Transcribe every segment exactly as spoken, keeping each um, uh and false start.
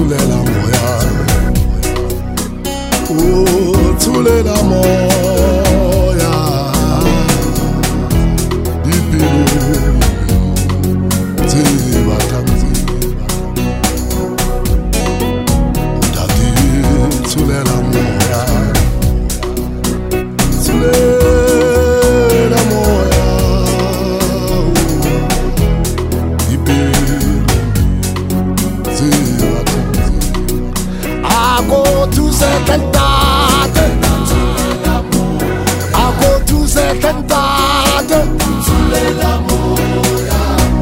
thulela moya oh thulela moya dipelo tse batang dadi thulela moya thulela moya dipelo tse batang I go to second dad I go to second dad thulela moya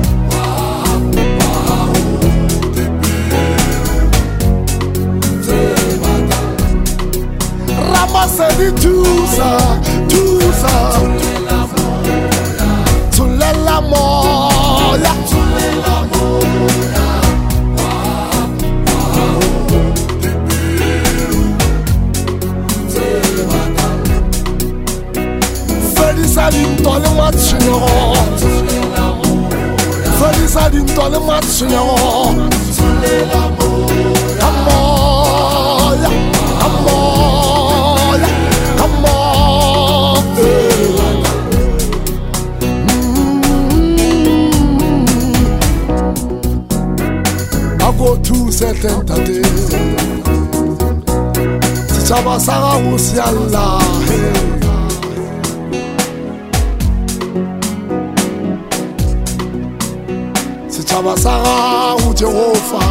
Ramasedi tusa tusa thulela moya thulela moya Feliza dintole matshino Feliza dintole matshino thulela moya moya moya I go to certain day Sitshaba sa gago se a lla Sitshaba sa gago Jehova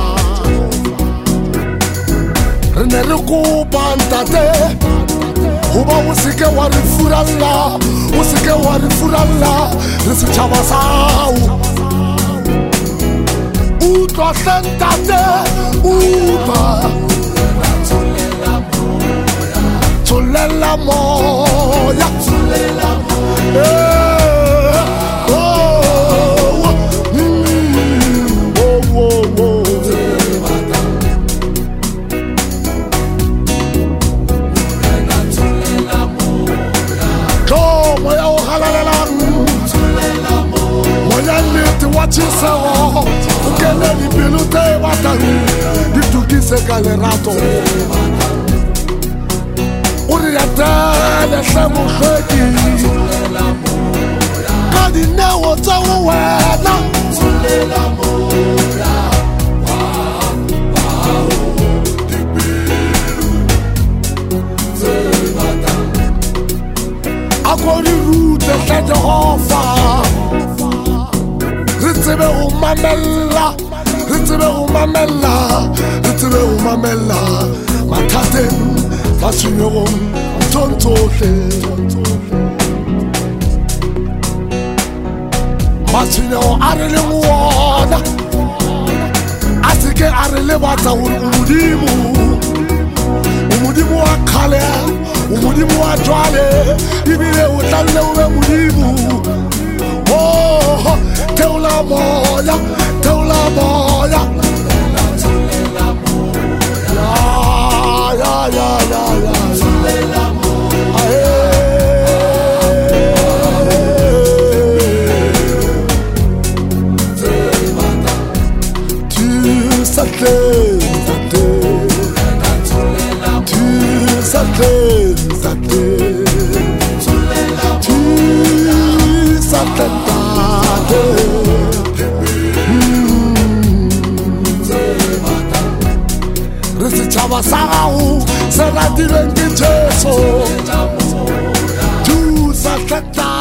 re ne re kopa ntate goba o seke wa re furalla o seke wa re furalla re setšhaba sa gago utlwa hle ntate utlwa thulela moya thulela moya Wachisawo ukele ni pilute batang ditukise kale rato uri atale samu kheki kadi newo tawo wena thulela moya akori rute sa Jehova Ritebe umamela, ritebe umamela, ritebe umamela. Mathaten, fashinyong, tontohle. Fashinyo arele muona, asike arele bata umudimu, umudimu akale, umudimu ajwale, ibile utale ube mudimu. Oh, teula moya, teula moya, thulela moya, ya ya ya ya, thulela moya, tu sates, tu sates, tu sates. Sitshaba sa gago se ratilweng ke Jesu thusa thata